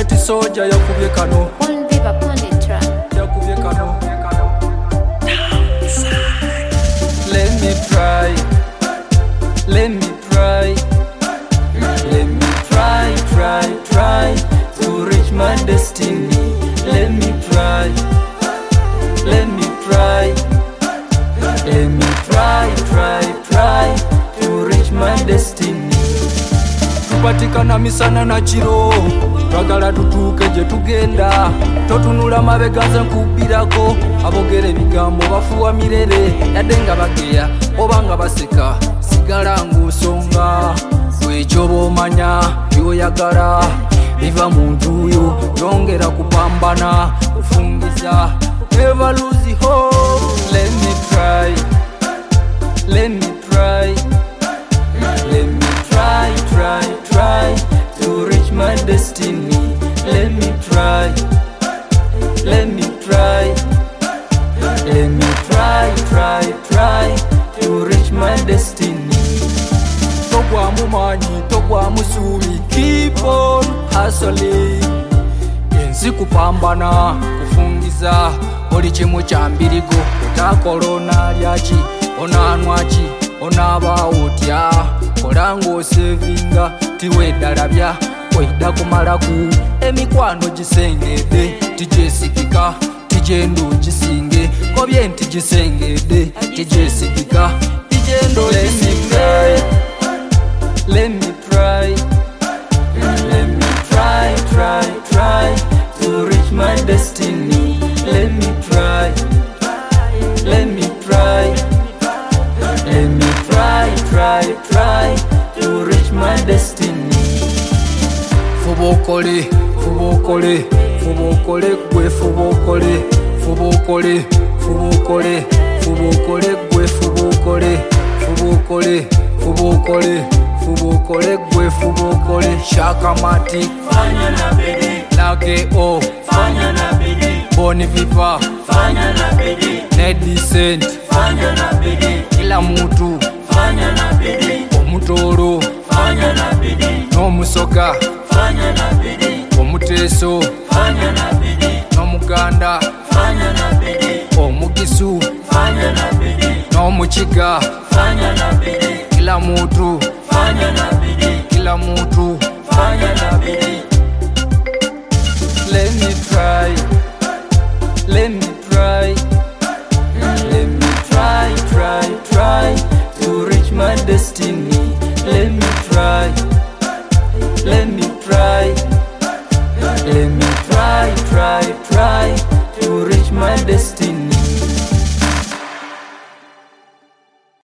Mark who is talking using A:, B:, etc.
A: Planet Soldier yakubye kano.
B: One vibe upon the track.
A: Yakubye kano. Let me try. Let me try. Let me try to reach my destiny. Let me try. Let me try. Let me try to reach my destiny. Tupatikana misana na chiro, twagala tutuuke gye tugenda. Totunula mabega nze nkubirako, abogera ebigambo bafuwa mirere. Yadde nga bageya oba nga baseka, sigala ng'osonga. Gwekyo b'omanya by'oyagala biva muntu yo, yongera kupambana kufungiza. Never lose hope. Let me try. Let me try. Let me try to reach my destiny. Let me try. Let me try. Let me try to reach my destiny. Togwa mumanyi, togwa musubi. Keep on hustling. Yensi kupambana, kufungiza. Oli kimu kya mbirigo. Utakola onaalya ki, onaanywa ki, onaaba otya. Kola ng'osevinga tiweddalabya, wedda kumalaku. Emikwano gisengedde, tigyesigika, tijendo gisinge. Kobye nti gisengedde, tigyesigika, tijendo gisinge. Let me try. Let me try to reach my destiny. Let me try. Let me try. Let me try to reach my destiny. Fubokole, fubokole, fubokole, gwe fubokole, fubokole, fubokole, fubokole, gwe fubokole, fubokole, fubokole, fubokole, gwe fubokole. Shakamati,
C: fanya na bidii,
A: Lage O,
C: fanya na bidii,
A: Boni Viva,
C: fanya na bidii,
A: Nedicent,
C: fanya na bidii,
A: kila mutu,
C: fanya na bidii,
A: omutoro,
C: fanya na bidii,
A: n'omusoga,
C: fanya na bidii,
A: omuteeso,
C: fanya na bidii,
A: n'omuganda,
C: fanya na bidii,
A: omugisu,
C: fanya na bidii,
A: n'omukiga,
C: fanya na bidii,
A: kila mutu,
C: fanya na bidii,
A: kila mutu.
C: fanya na bidii.
A: Let me try. Let me try. Let me try to reach my destiny. Let me try. Let me try. Let me try to reach my destiny.